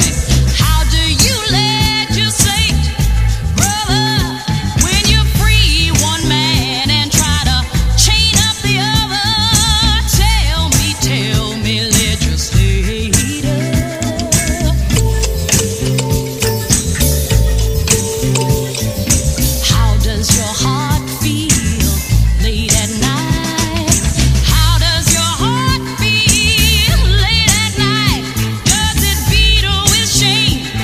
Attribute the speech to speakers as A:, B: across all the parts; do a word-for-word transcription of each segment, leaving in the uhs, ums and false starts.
A: Shame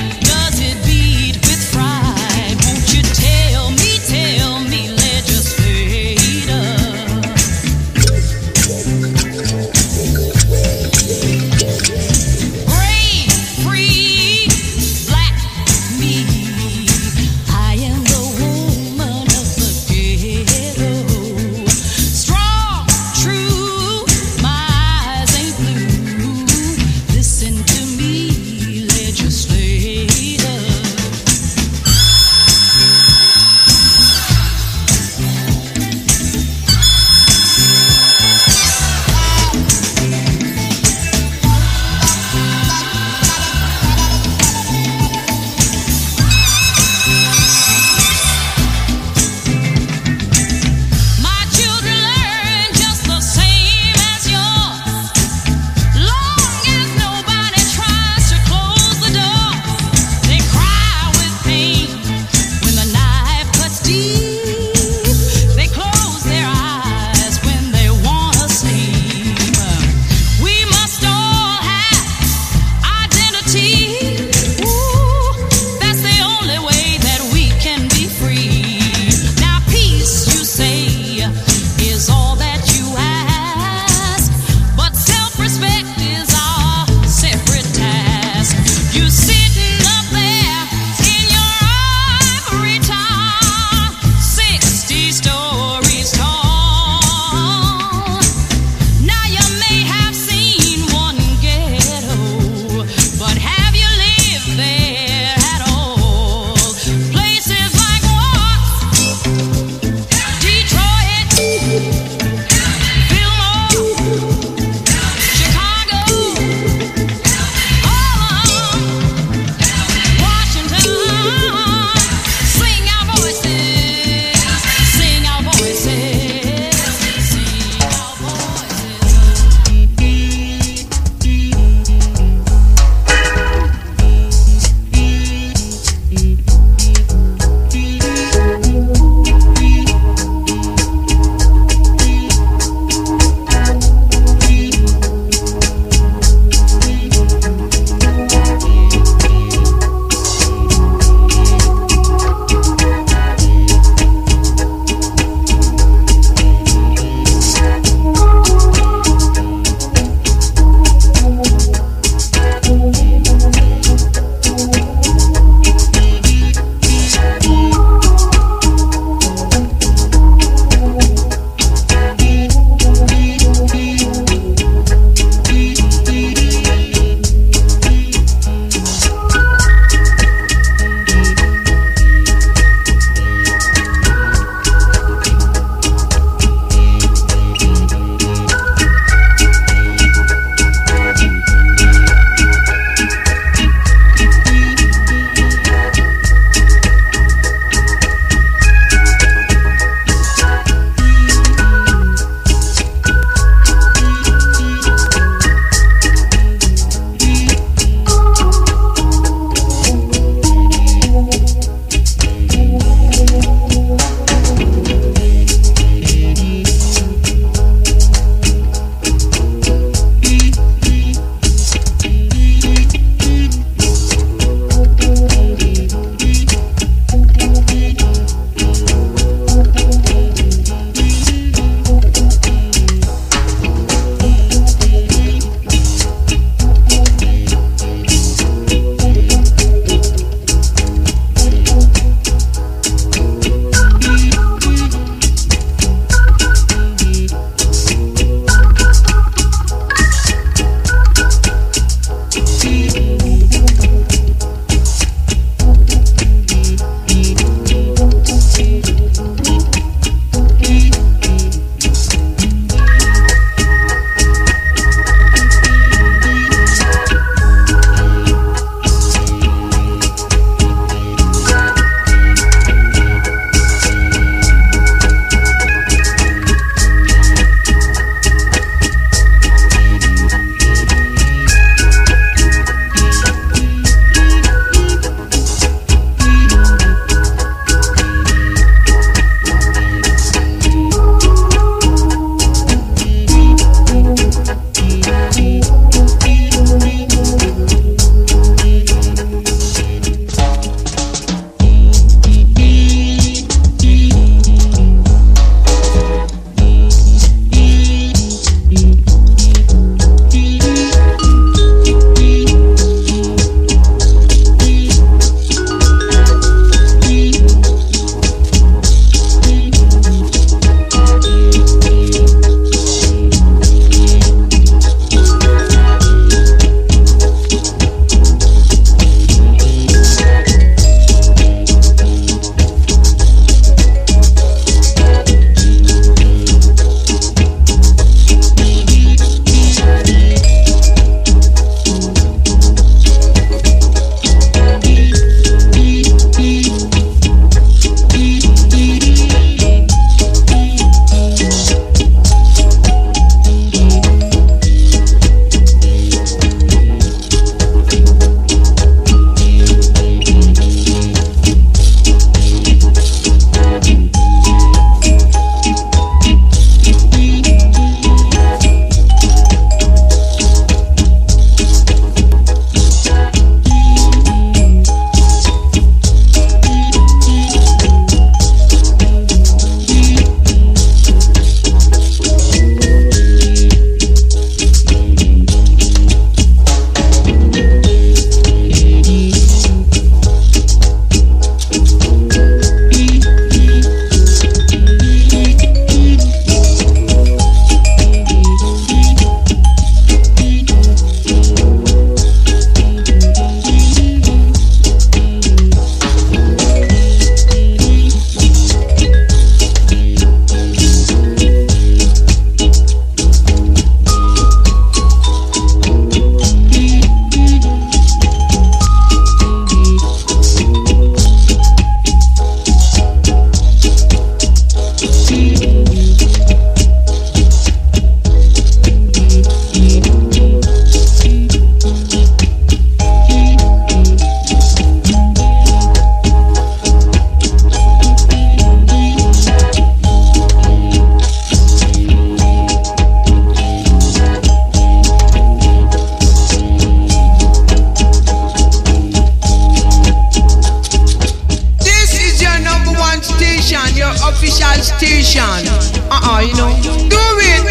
A: politician. Uh-uh, you know. Do it.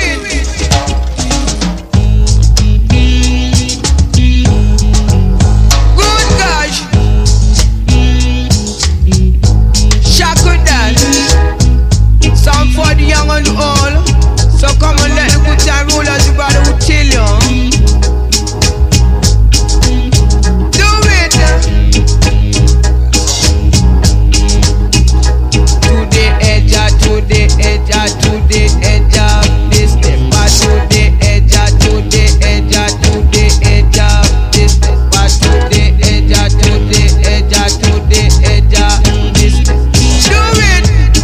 A: Good gosh. Shaku that. Some for the young and the old. So come and let the good time rulers, the brother will tell you. Do it. To the edge, to the edge, to the edge of this step. To the edge, to the edge, to the edge of this step. To the edge, to the edge, to the edge of this step. Do it.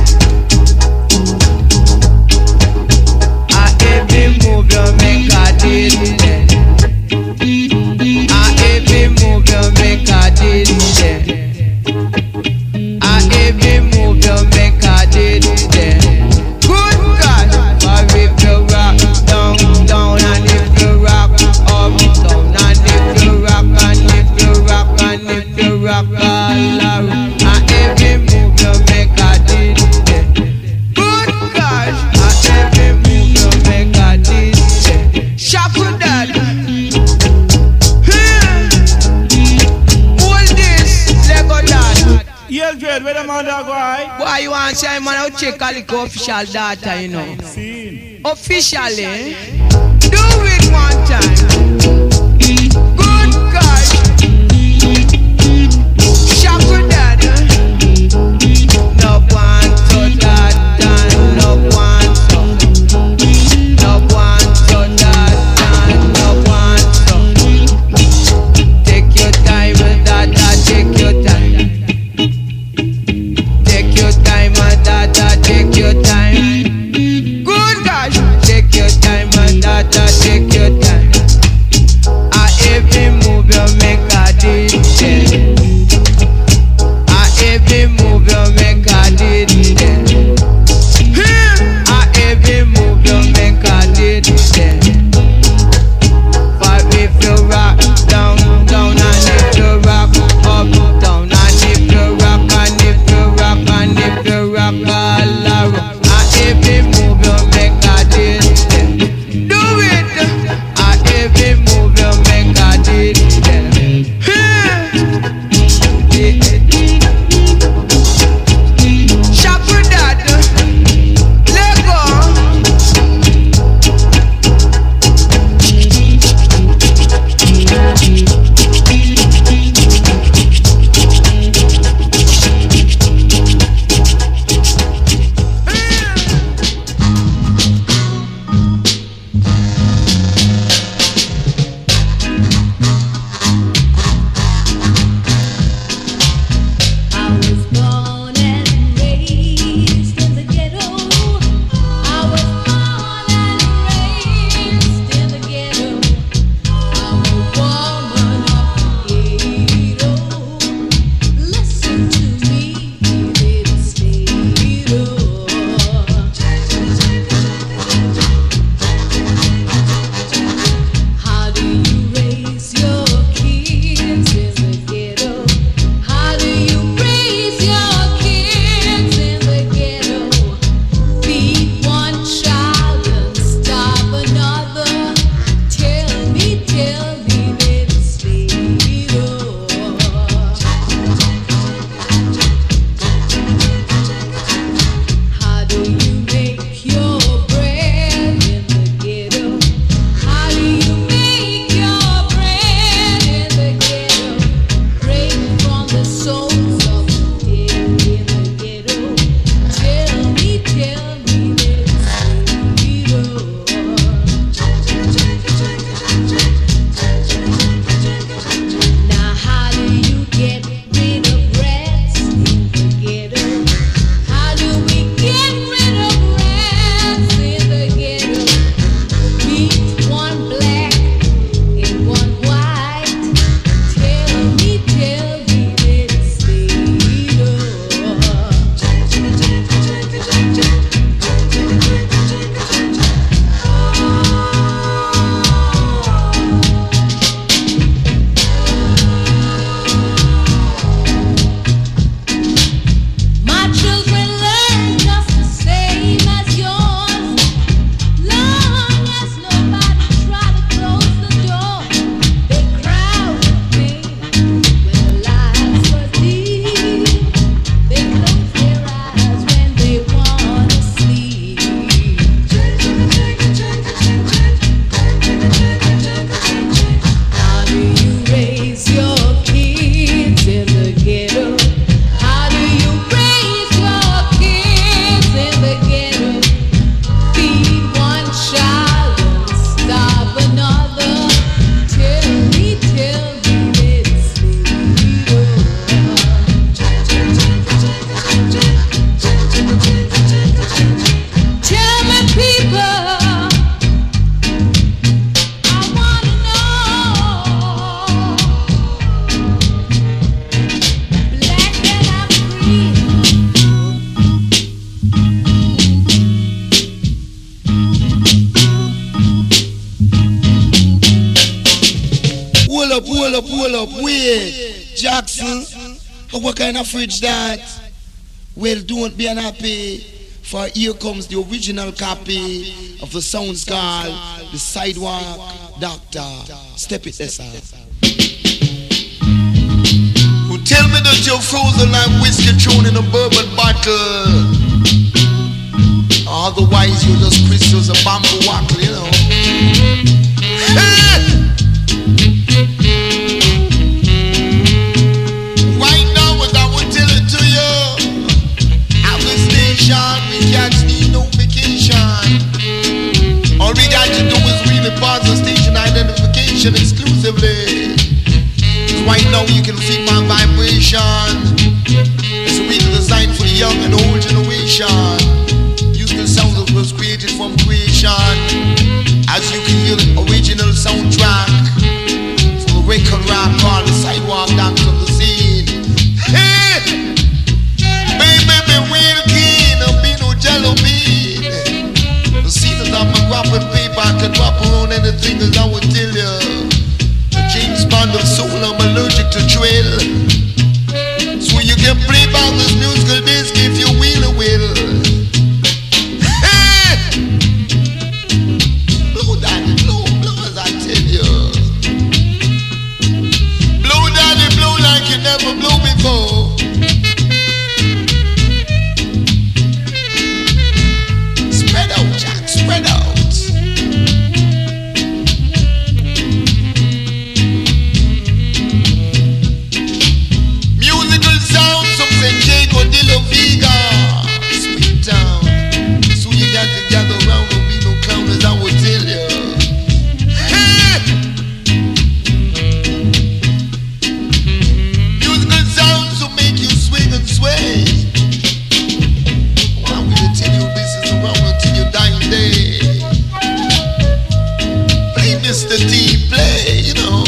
A: I every move you make a distance. I every move you make a distance. I every move you make a distance. Good God, but if you rock down, down, and if you rock up, down, and if you rock, and if you rock, and if you rock all around, I every move you make a distance. Good God, I every move you make a distance. Shaku that. Hold this, Lego that.
B: Yeah, Dread, where the man dog why?
A: Why you want to say, man, I'll check all the official data, you know.
B: Seen.
A: Officially, do it one time. Good God. Shaku that. No one to that, and no one to. No one to that, and no one to. Take your time with that, take your time. Take your time and that, take your time. Good gosh, take your time and that, take your time. I every
C: Wait, Jackson, what kind of fridge that? Well, don't be unhappy, for here comes the original copy of the sounds called The Sidewalk Doctor. Step it, sir.
D: Who tell me that you're frozen like whiskey thrown in a bourbon bottle? Otherwise, you're just crystals of bamboo wackle, you know. Hey! Right now, as I would tell it to you, at the station, we can't need no vacation. All we got to do is really pass the station identification exclusively. Right now you can feel my vibration. It's really designed for the young and old generation. Musical sound that was created from creation. As you can hear the original soundtrack from the record rap called The Sidewalk Doctor of the Scene. Hey! Baby, be real keen, I'll be no jello bean. The scene is on my graphing paper, I can drop around anything as I would tell you. James Bond of soul, I'm allergic to drill. So you can play back this musical disc if you will or will. Hey! Blow daddy, blow, blow as I tell you. Blow daddy, blow like you never blew before. Spread out, Jack, spread out. De la Vega, sweet town. So you got to gather around and be no clown as I would tell you. Hey! Musical sounds will make you swing and sway. Well, I'm gonna tell you this is around until your dying day. Play Mister T, play, you know.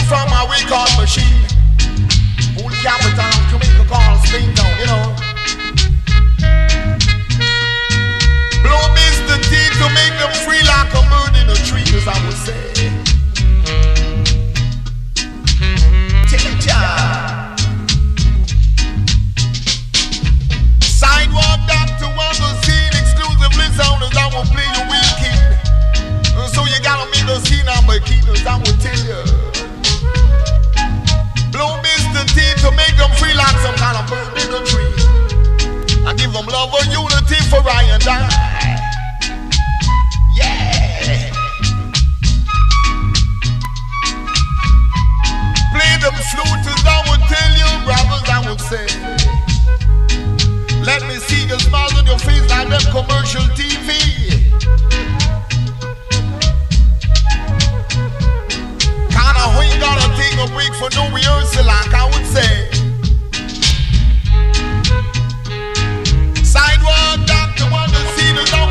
D: Full capital to make the call spin down, you know. Sidewalk doctor on the scene, exclusively sounders, I will play you wicked. So you gotta make the scene on my keynotes, I will tell you. Blow Mister T to make them feel like some kind of forbidden tree. I give them love and unity for I and I. Yeah. Play them flutes, I would tell you, brothers, I would say. Let me see your smiles on your face like them commercial T V. Kinda who you gotta take a break for no rehearsal, like I would say. Sidewalk doctor, want to see the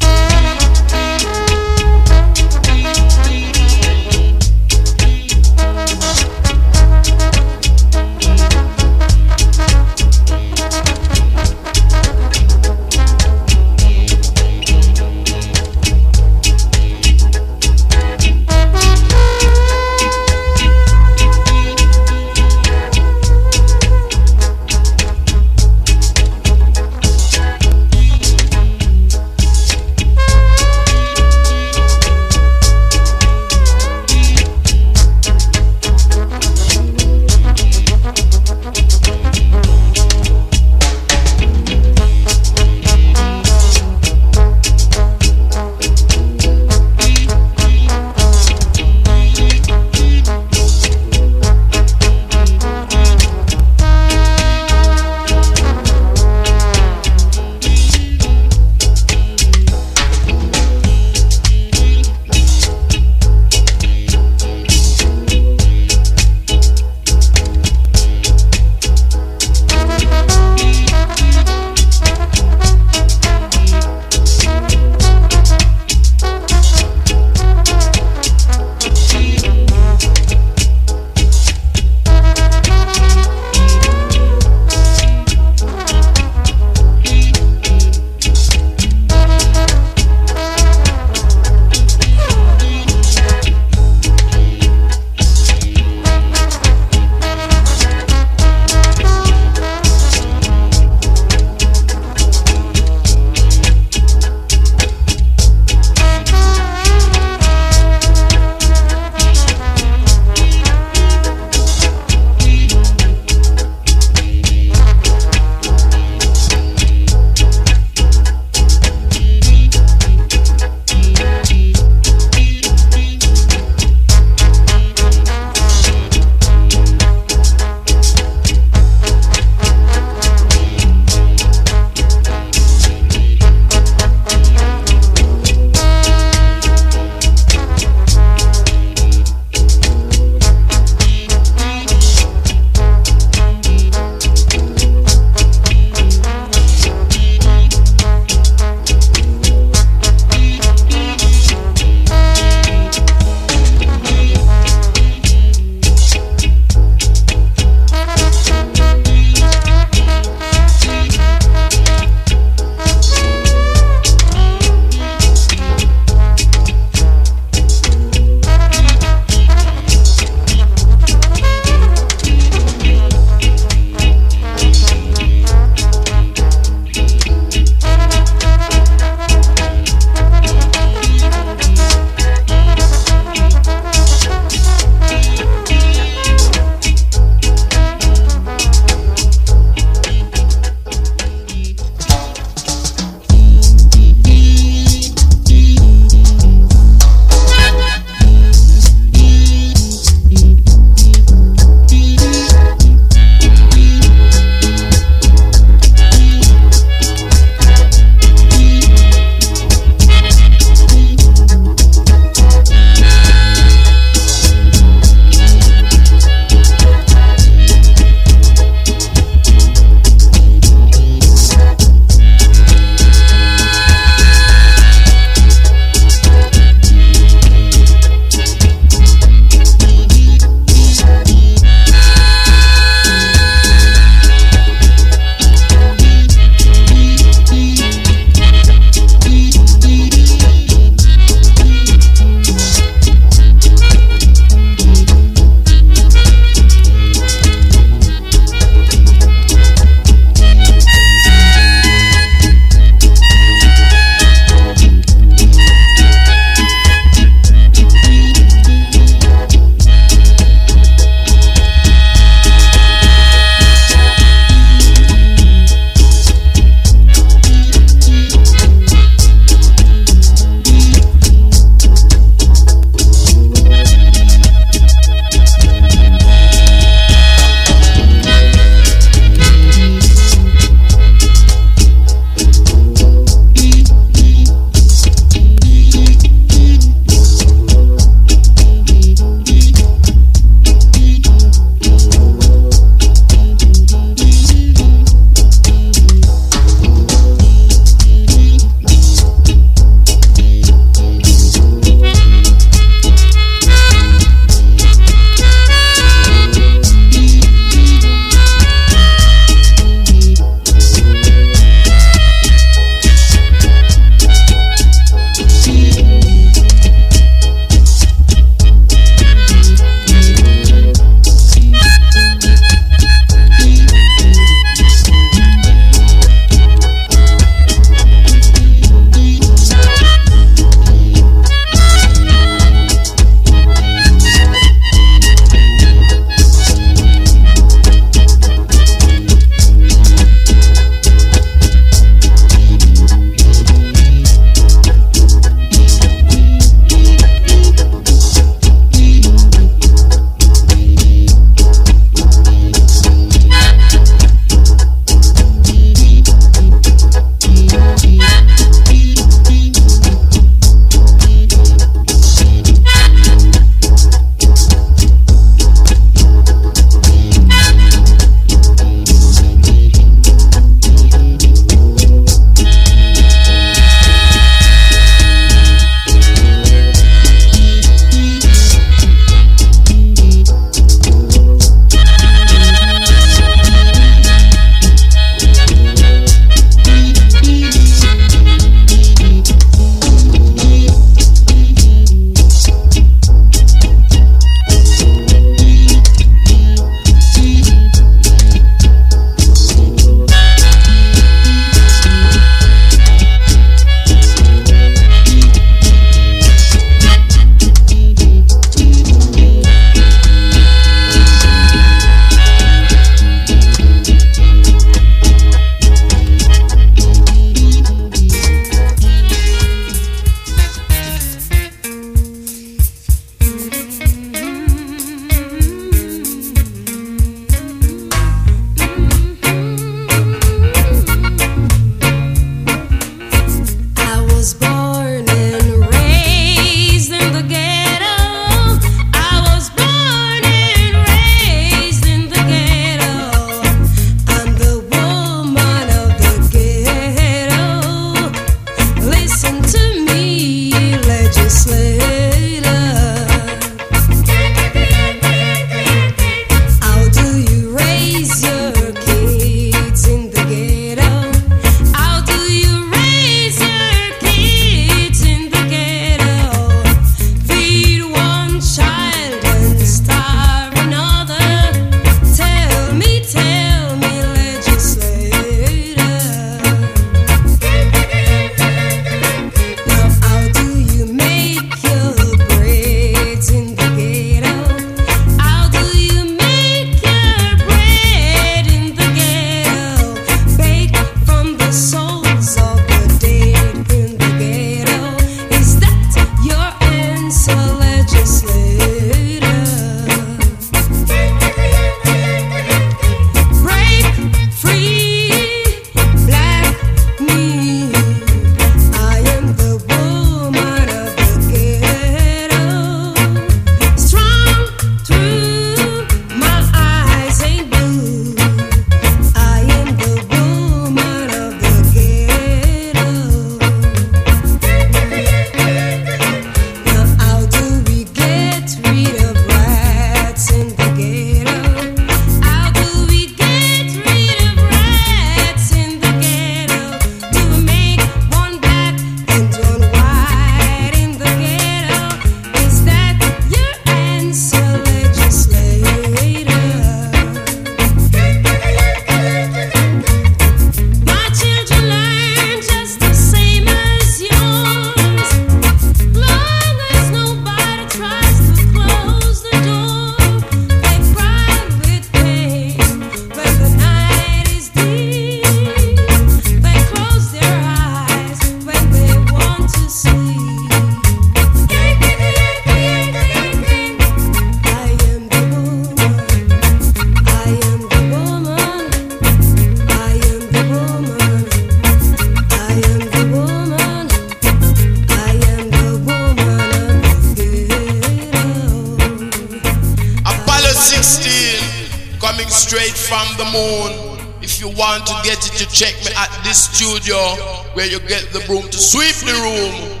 D: coming straight from the moon. If you want to get it, you check me at this studio where you get the broom to sweep the room.